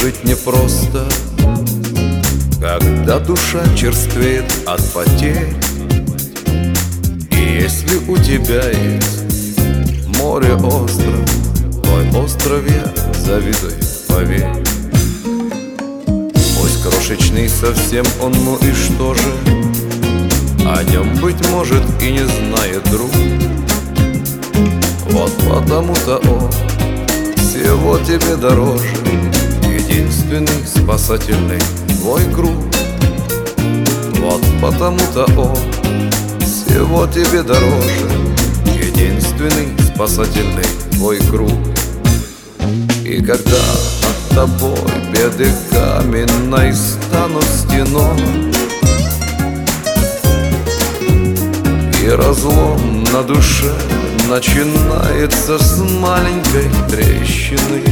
жить непросто, когда душа черствеет от потерь. И если у тебя есть море, остров, твой остров я завидую, поверь. Пусть крошечный совсем он, ну и что же, о нем, быть может, и не знает друг. Вот потому-то он всего тебе дороже, единственный спасательный твой круг. Вот потому-то он всего тебе дороже, единственный спасательный твой круг. И когда над тобой беды каменной станут стеной, и разлом на душе начинается с маленькой трещины,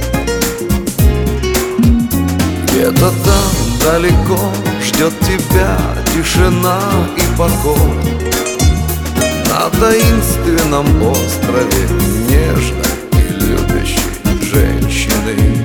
где-то там далеко ждет тебя тишина и покой на таинственном острове нежной и любящей женщины.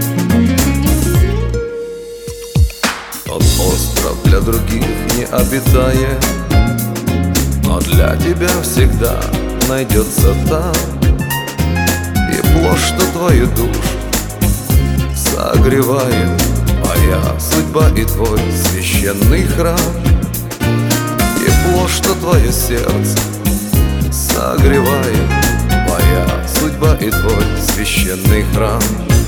Тот остров для других не обитаем, но для тебя всегда найдется там тепло, что твою душу согревает твоя судьба и твой священный храм. Тепло, что твое сердце согревает твоя судьба и твой священный храм.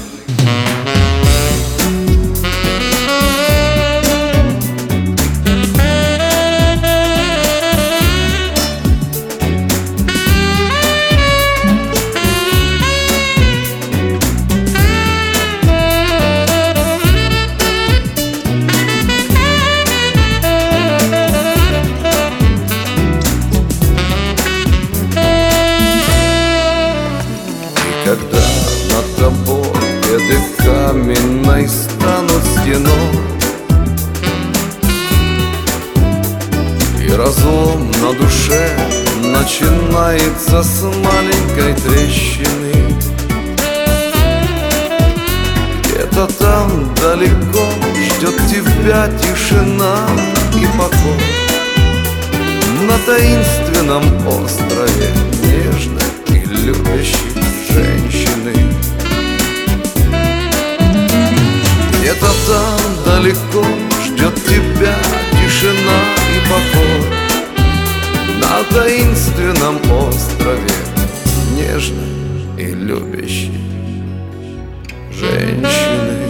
Когда над тобой беды каменной станут стеной, и разлом на душе начинается с маленькой трещины, где-то там далеко ждет тебя тишина и покой на таинственном острове нежной и любящей женщины. Где-то там далеко ждет тебя тишина и покой на таинственном острове нежной и любящей женщины.